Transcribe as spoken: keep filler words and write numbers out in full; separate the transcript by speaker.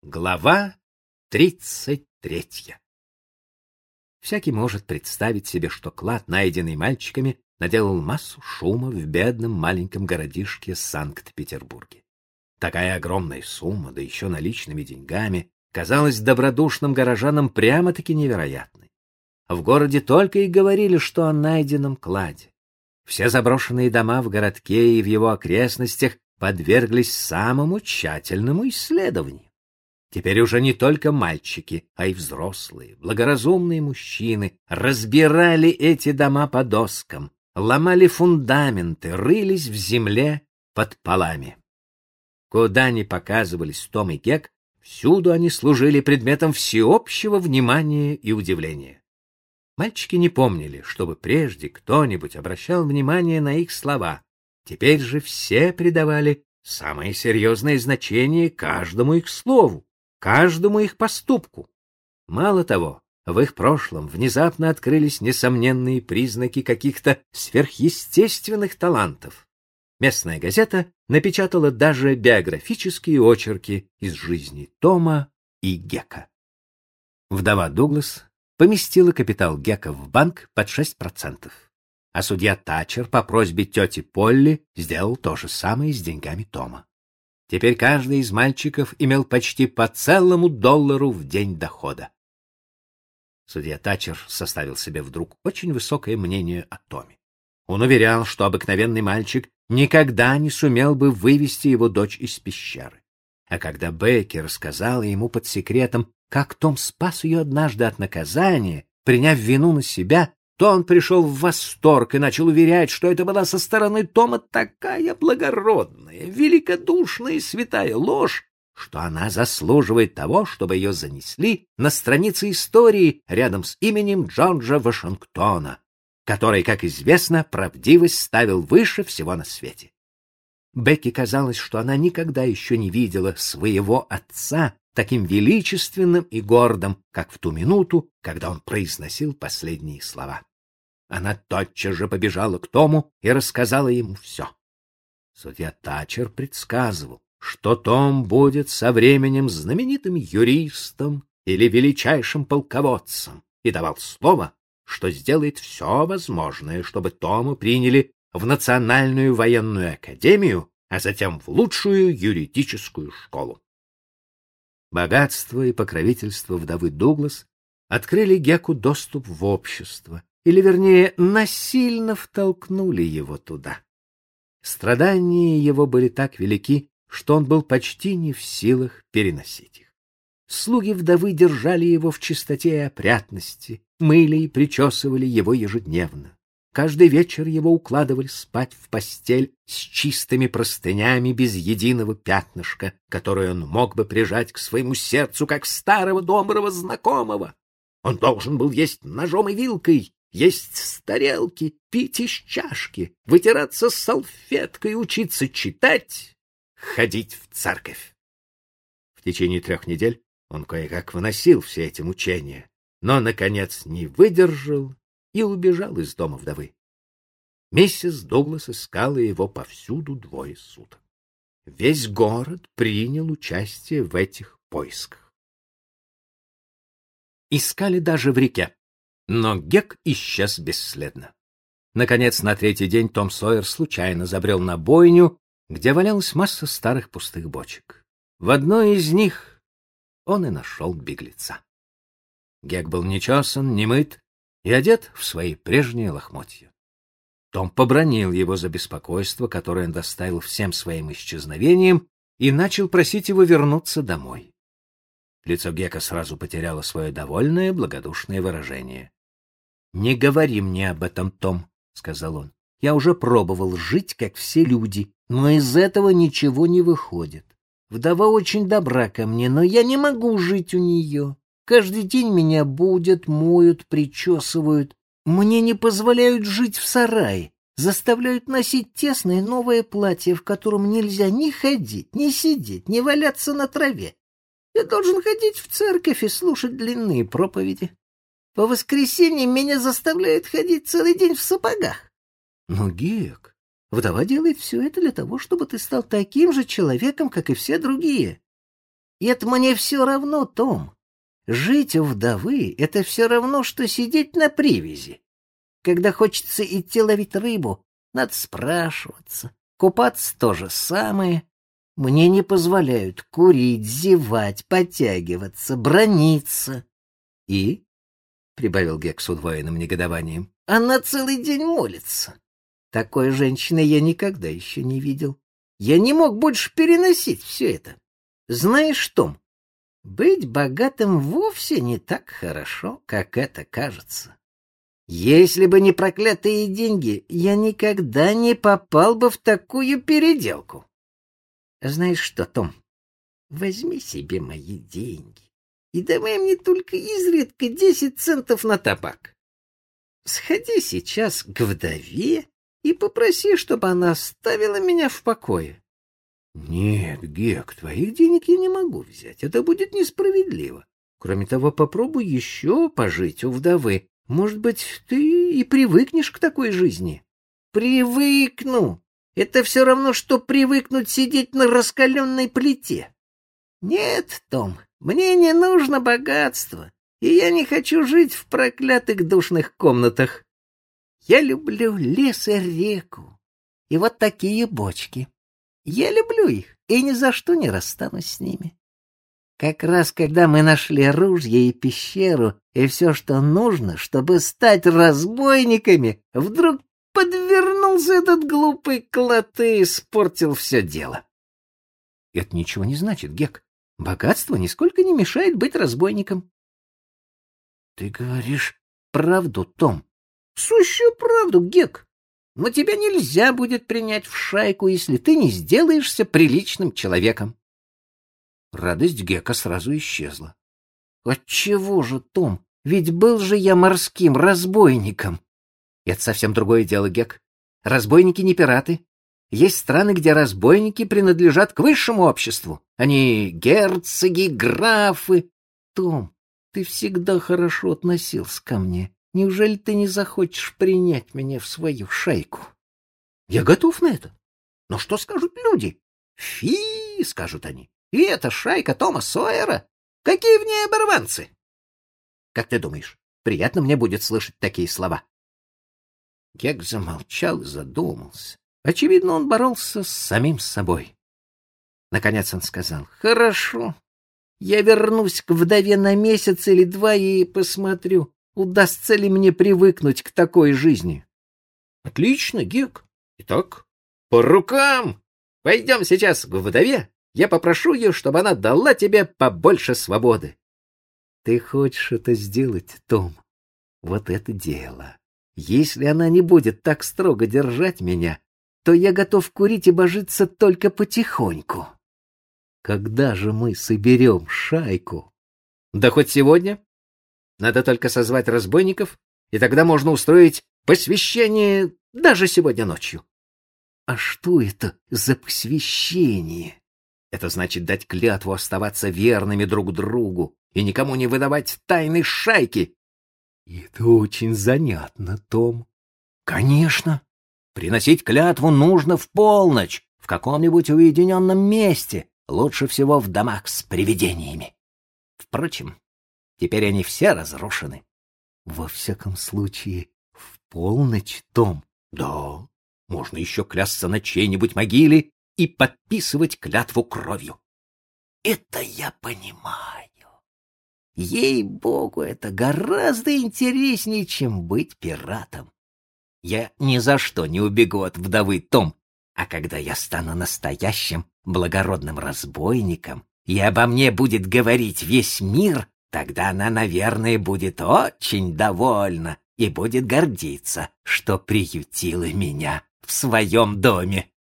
Speaker 1: Глава тридцать третья. Всякий может представить себе, что клад, найденный мальчиками, наделал массу шума в бедном маленьком городишке Санкт-Петербурге. Такая огромная сумма, да еще наличными деньгами, казалась добродушным горожанам прямо-таки невероятной. В городе только и говорили, что о найденном кладе. Все заброшенные дома в городке и в его окрестностях подверглись самому тщательному исследованию. Теперь уже не только мальчики, а и взрослые, благоразумные мужчины разбирали эти дома по доскам, ломали фундаменты, рылись в земле под полами. Куда ни показывались Том и Гек, всюду они служили предметом всеобщего внимания и удивления. Мальчики не помнили, чтобы прежде кто-нибудь обращал внимание на их слова. Теперь же все придавали самое серьезное значение каждому их слову, каждому их поступку. Мало того, в их прошлом внезапно открылись несомненные признаки каких-то сверхъестественных талантов. Местная газета напечатала даже биографические очерки из жизни Тома и Гека. Вдова Дуглас поместила капитал Гека в банк под шесть процентов, а судья Тачер по просьбе тети Полли сделал то же самое с деньгами Тома. Теперь каждый из мальчиков имел почти по целому доллару в день дохода. Судья Тачер составил себе вдруг очень высокое мнение о Томе. Он уверял, что обыкновенный мальчик никогда не сумел бы вывести его дочь из пещеры. А когда Бекки рассказала ему под секретом, как Том спас ее однажды от наказания, приняв вину на себя, то он пришел в восторг и начал уверять, что это была со стороны Тома такая благородная, великодушная и святая ложь, что она заслуживает того, чтобы ее занесли на страницы истории рядом с именем Джорджа Вашингтона, который, как известно, правдивость ставил выше всего на свете. Бекки казалось, что она никогда еще не видела своего отца таким величественным и гордым, как в ту минуту, когда он произносил последние слова. Она тотчас же побежала к Тому и рассказала ему все. Судья Тачер предсказывал, что Том будет со временем знаменитым юристом или величайшим полководцем, и давал слово, что сделает все возможное, чтобы Тома приняли в Национальную военную академию, а затем в лучшую юридическую школу. Богатство и покровительство вдовы Дуглас открыли Геку доступ в общество, или, вернее, насильно втолкнули его туда. Страдания его были так велики, что он был почти не в силах переносить их. Слуги вдовы держали его в чистоте и опрятности, мыли и причесывали его ежедневно. Каждый вечер его укладывали спать в постель с чистыми простынями без единого пятнышка, которое он мог бы прижать к своему сердцу, как старого доброго знакомого. Он должен был есть ножом и вилкой, есть с тарелки, пить из чашки, вытираться с салфеткой, учиться читать, ходить в церковь. В течение трех недель он кое-как выносил все эти мучения, но, наконец, не выдержал и убежал из дома вдовы. Миссис Дуглас искала его повсюду двое суток. Весь город принял участие в этих поисках. Искали даже в реке, но Гек исчез бесследно. Наконец, на третий день Том Сойер случайно забрел на бойню, где валялась масса старых пустых бочек. В одной из них он и нашел беглеца. Гек был нечесан, немыт и одет в свои прежние лохмотья. Том побранил его за беспокойство, которое он доставил всем своим исчезновением, и начал просить его вернуться домой. Лицо Гека сразу потеряло свое довольное, благодушное выражение. — Не говори мне об этом, Том, — сказал он. — Я уже пробовал жить, как все люди, но из этого ничего не выходит. Вдова очень добра ко мне, но я не могу жить у нее. Каждый день меня будят, моют, причесывают. Мне не позволяют жить в сарае, заставляют носить тесное новое платье, в котором нельзя ни ходить, ни сидеть, ни валяться на траве. Я должен ходить в церковь и слушать длинные проповеди. По воскресеньям меня заставляют ходить целый день в сапогах. Но, Гек, вдова делает все это для того, чтобы ты стал таким же человеком, как и все другие.
Speaker 2: И это мне все равно, Том. Жить у вдовы — это все равно, что сидеть на привязи. Когда хочется идти ловить рыбу, надо спрашиваться. Купаться — то же самое. Мне не позволяют курить, зевать, подтягиваться, браниться. И, — прибавил Гек с удвоенным негодованием, — она целый день молится. Такой женщины я никогда еще не видел. Я не мог больше переносить все это. Знаешь, Том, быть богатым вовсе не так хорошо, как это кажется. Если бы не проклятые деньги, я никогда не попал бы в такую переделку. Знаешь что, Том, возьми себе мои деньги и давай мне только изредка десять центов на табак. Сходи сейчас к вдове и попроси, чтобы она оставила меня в покое. Нет, Гек, твоих денег я не могу взять, это будет несправедливо. Кроме того, попробуй еще пожить у вдовы. Может быть, ты и привыкнешь к такой жизни. Привыкну. Это все равно, что привыкнуть сидеть на раскаленной плите. Нет, Том, мне не нужно богатство, и я не хочу жить в проклятых душных комнатах. Я люблю лес и реку, и вот такие бочки. Я люблю их и ни за что не расстанусь с ними. Как раз когда мы нашли ружья и пещеру, и все, что нужно, чтобы стать разбойниками, вдруг подвернулся этот глупый клад и испортил все дело. Это ничего не значит, Гек. Богатство нисколько не мешает быть разбойником. Ты говоришь правду, Том. Сущую правду, Гек. Но тебя нельзя будет принять в шайку, если ты не сделаешься приличным человеком. Радость Гека сразу исчезла. Отчего же, Том? Ведь был же я морским разбойником. Это совсем другое дело, Гек. Разбойники не пираты. Есть страны, где разбойники принадлежат к высшему обществу. Они герцоги, графы. Том, ты всегда хорошо относился ко мне. Неужели ты не захочешь принять меня в свою шайку? Я готов на это. Но что скажут люди? Фи, скажут они. И это шайка Тома Сойера? Какие в ней оборванцы? Как ты думаешь, приятно мне будет слышать такие слова? Гек замолчал и задумался. Очевидно, он боролся с самим собой. Наконец он сказал: «Хорошо, я вернусь к вдове на месяц или два и посмотрю, удастся ли мне привыкнуть к такой жизни». «Отлично, Гек. Итак, по рукам. Пойдем сейчас к вдове. Я попрошу ее, чтобы она дала тебе побольше свободы». «Ты хочешь это сделать, Том? Вот это дело. Если она не будет так строго держать меня, то я готов курить и божиться только потихоньку. Когда же мы соберем шайку?» «Да хоть сегодня. Надо только созвать разбойников, и тогда можно устроить посвящение даже сегодня ночью». «А что это за посвящение?» «Это значит дать клятву оставаться верными друг другу и никому не выдавать тайны шайки». «Это очень занятно, Том». «Конечно. Приносить клятву нужно в полночь, в каком-нибудь уединенном месте, лучше всего в домах с привидениями. Впрочем, теперь они все разрушены». «Во всяком случае, в полночь, Том». «Да, можно еще клясться на чьей-нибудь могиле и подписывать клятву кровью». «Это я понимаю. Ей-богу, это гораздо интереснее, чем быть пиратом. Я ни за что не убегу от вдовы, Том. А когда я стану настоящим благородным разбойником, и обо мне будет говорить весь мир, тогда она, наверное, будет очень довольна и будет гордиться, что приютила меня в своем доме».